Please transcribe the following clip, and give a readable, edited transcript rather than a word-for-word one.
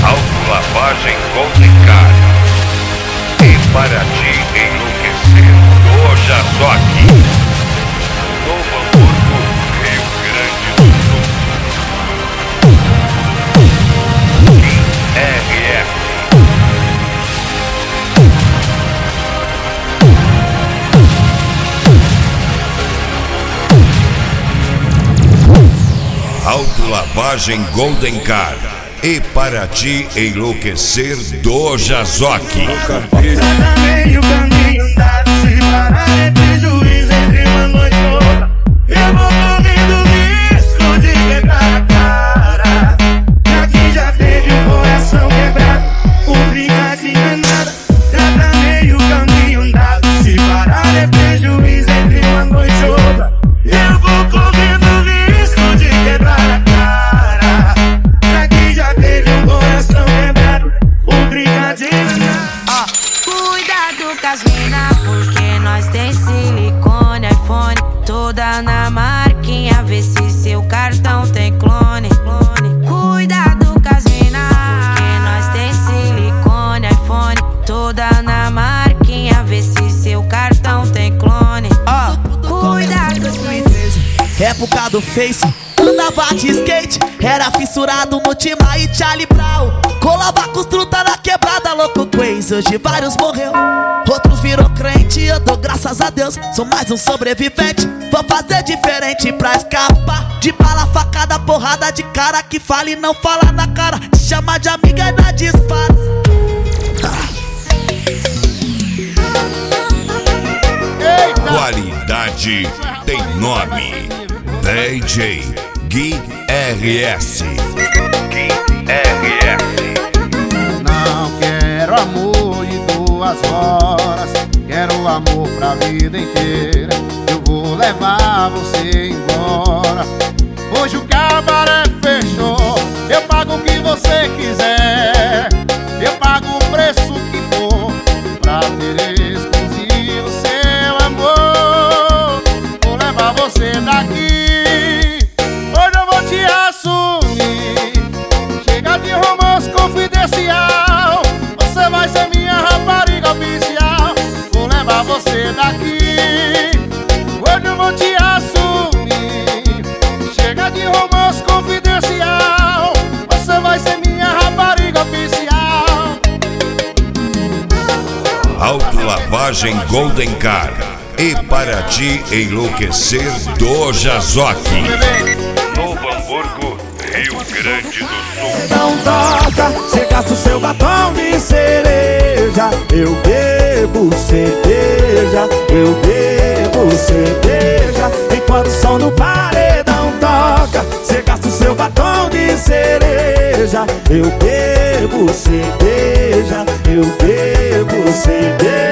Autolavagem Golden Car. E para te enlouquecer, hoje só aqui. Novo Hamburgo, Rio Grande do Sul. RF. Autolavagem Golden Car. E para te enlouquecer do Jazoque. Exatamente o caminho dado, se parar é prejuízo entre uma noite e outra. Eu vou correndo risco de quebrar a cara. Pra quem já teve o coração quebrado, o brincadeira é nada. Exatamente o caminho dado, se parar é prejuízo entre uma noite e outra. Eu vou correndo risco de quebrar a cara. Pra quem já teve o coração quebrado, o brincadeira é nada. Cuidado com as mina, porque nós tem silicone, iPhone, toda na marquinha, vê se seu cartão tem clone. Cuidado com as mina, porque nós tem silicone, iPhone, toda na marquinha, vê se seu cartão tem clone. Cuidado. 2013, época do Face, andava de skate, era fissurado no Tima e Charlie Brown. Colava com os truta na quebrada, louco crazy. Hoje vários morreu, outros virou crente. Eu dou graças a Deus, sou mais um sobrevivente. Vou fazer diferente pra escapar de bala, facada, porrada de cara que fala e não fala na cara. Te chama de amiga e dá disfarce. Qualidade tem nome. DJ Gui RS. Gui RS. Não quero amor de 2 horas, quero amor pra vida inteira. Eu vou levar você embora. Hoje o cabaré fechou, eu pago o que você quiser. Eu pago o preço que for pra ter exclusivo seu amor. Vou levar você daqui, hoje eu vou te assumir. Chega de romance confidencial, você vai ser minha rapariga oficial. Vou levar você daqui, hoje eu vou te assumir. Chega de romance confidencial, você vai ser minha rapariga oficial. Autolavagem Golden Car. E para te enlouquecer do Jazoque. Novo Hamburgo, Rio Grande do Sul. Não toca, cê gasta o seu batom de cereja. Eu bebo cerveja, eu bebo cerveja. Enquanto o som do paredão toca, cê gasta o seu batom de cereja. Eu bebo cerveja, eu bebo cerveja.